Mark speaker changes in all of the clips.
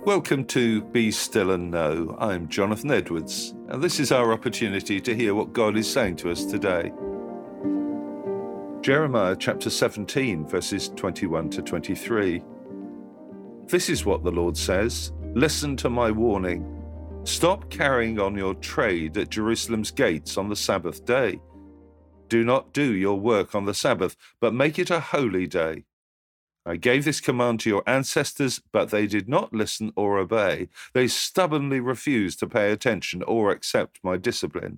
Speaker 1: Welcome to Be Still and Know. I'm Jonathan Edwards, and this is our opportunity to hear what God is saying to us today. Jeremiah chapter 17, verses 21 to 23. This is what the Lord says: Listen to my warning. Stop carrying on your trade at Jerusalem's gates on the Sabbath day. Do not do your work on the Sabbath, but make it a holy day. I gave this command to your ancestors, but they did not listen or obey. They stubbornly refused to pay attention or accept my discipline.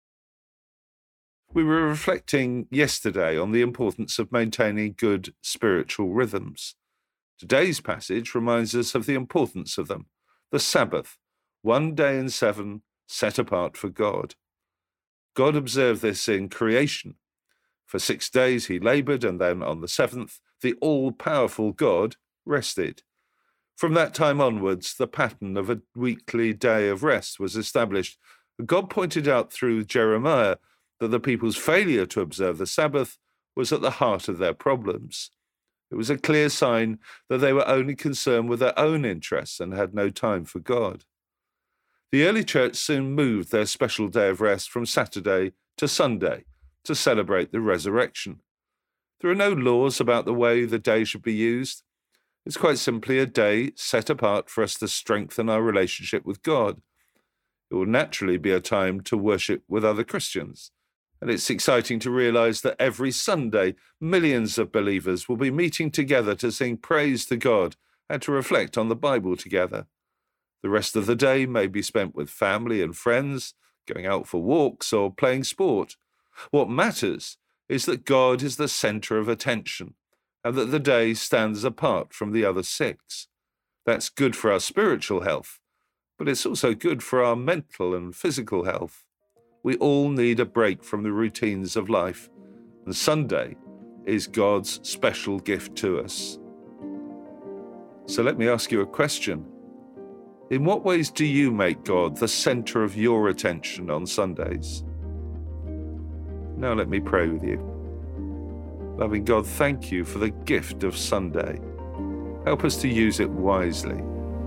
Speaker 1: We were reflecting yesterday on the importance of maintaining good spiritual rhythms. Today's passage reminds us of the importance of them. The Sabbath, 1 day in 7, set apart for God. God observed this in creation. For 6 days he labored, and then on the 7th, the all-powerful God rested. From that time onwards, the pattern of a weekly day of rest was established. God pointed out through Jeremiah that the people's failure to observe the Sabbath was at the heart of their problems. It was a clear sign that they were only concerned with their own interests and had no time for God. The early church soon moved their special day of rest from Saturday to Sunday to celebrate the resurrection. There are no laws about the way the day should be used. It's quite simply a day set apart for us to strengthen our relationship with God. It will naturally be a time to worship with other Christians. And it's exciting to realize that every Sunday, millions of believers will be meeting together to sing praise to God and to reflect on the Bible together. The rest of the day may be spent with family and friends, going out for walks or playing sport. What matters is that God is the center of attention and that the day stands apart from the other 6. That's good for our spiritual health, but it's also good for our mental and physical health. We all need a break from the routines of life, and Sunday is God's special gift to us. So let me ask you a question. In what ways do you make God the center of your attention on Sundays? Now let me pray with you. Loving God, thank you for the gift of Sunday. Help us to use it wisely.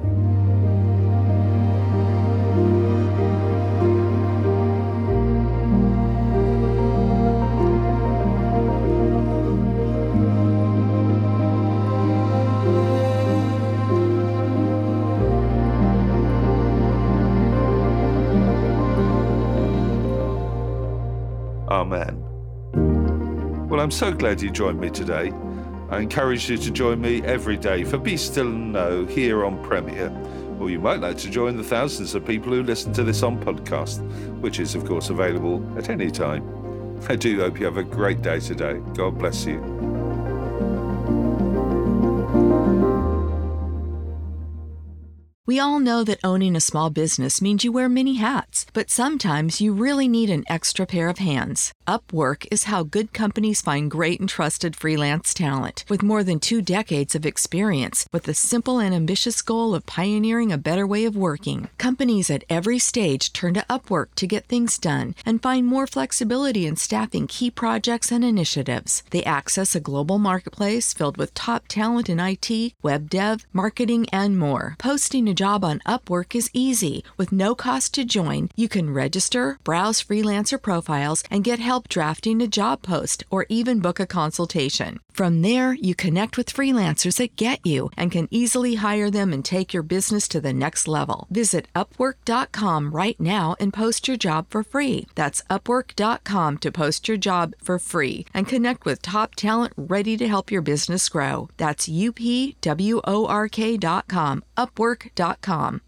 Speaker 1: Amen. Well, I'm so glad you joined me today. I encourage you to join me every day for Be Still and Know here on Premier. Or you might like to join the thousands of people who listen to this on podcast, which is, of course, available at any time. I do hope you have a great day today. God bless you.
Speaker 2: We all know that owning a small business means you wear many hats, but sometimes you really need an extra pair of hands. Upwork is how good companies find great and trusted freelance talent. With more than 2 decades of experience, with the simple and ambitious goal of pioneering a better way of working, companies at every stage turn to Upwork to get things done and find more flexibility in staffing key projects and initiatives. They access a global marketplace filled with top talent in IT, web dev, marketing, and more. Posting a job on Upwork is easy. With no cost to join, you can register, browse freelancer profiles, and get help drafting a job post or even book a consultation. From there, you connect with freelancers that get you and can easily hire them and take your business to the next level. Visit Upwork.com right now and post your job for free. That's Upwork.com to post your job for free and connect with top talent ready to help your business grow. That's UPWORK.com, Upwork.com.